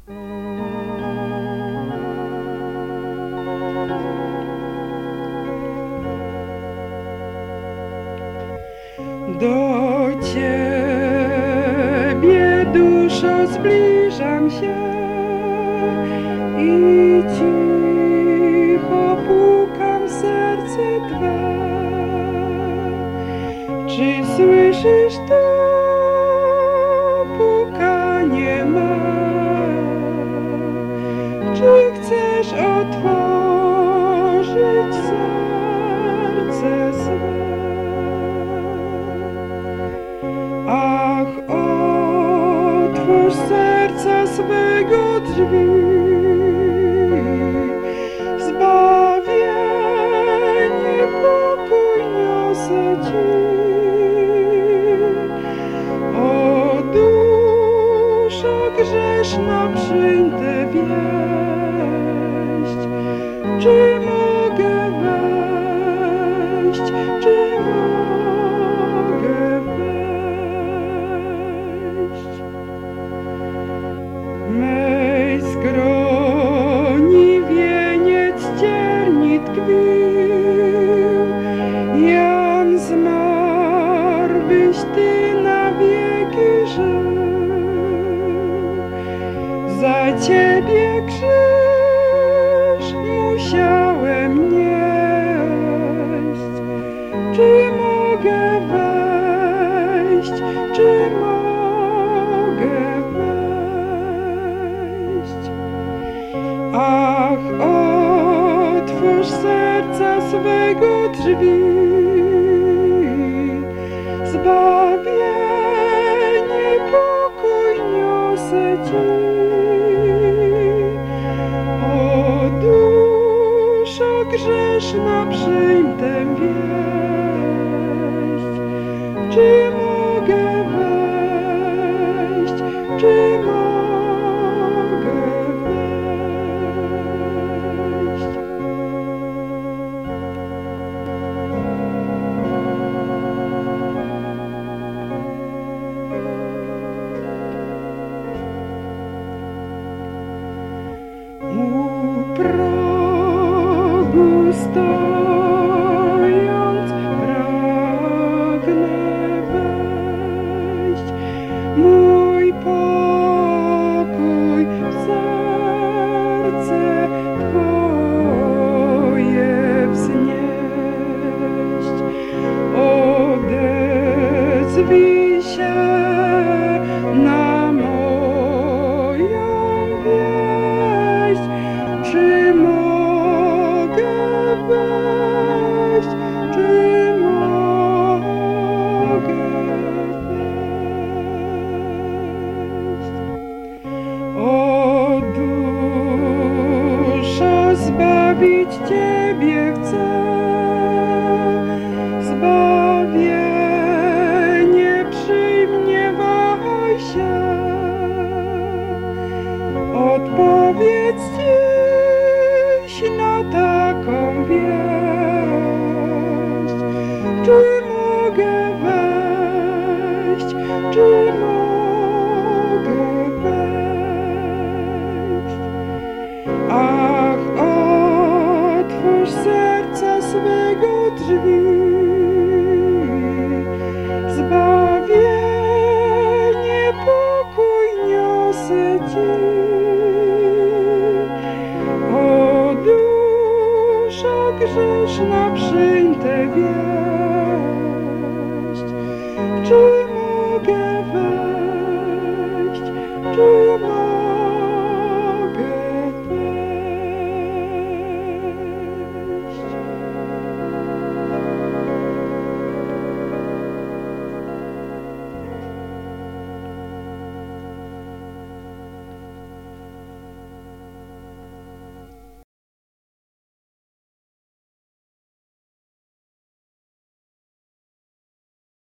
Do Ciebie, duszo, zbliżam się i cicho pukam w serce Twe. Czy słyszysz to pukanie me? Czy chcesz otworzyć serce swe? Ach, otwórz serca swego drzwi, zbawienie, pokój niosę Ci. O duszo grzeszna, przyjm tę wieść. Czy mogę wejść? Czy mogę wejść? Mej skroni wieniec cierni tkwił, jam zmarł, byś Ty na wieki żył. Za Ciebie krzyż musiałem nieść. Czy mogę wejść? Czy mogę wejść? Ach, otwórz serca swego drzwi, zbawienie, pokój niosę Ci. O duszo grzeszna, przyjm tę wieść. Czy mogę wejść? Czy mogę wejść? U progu stojąc, pragnę wejść, mój pokój w serce Twoje wznieść. Odezwij się na moją wieść. Czy mogę wejść? Czy mogę wejść? O duszo, zbawić Ciebie chcę. Zbawienie, przyjm, nie wahaj się. Odpowiedz dziś na taką wieść. Czy mogę wejść? Czy mogę wejść? Ach, otwórz serca swego drzwi, zbawienie, pokój niosę Ci.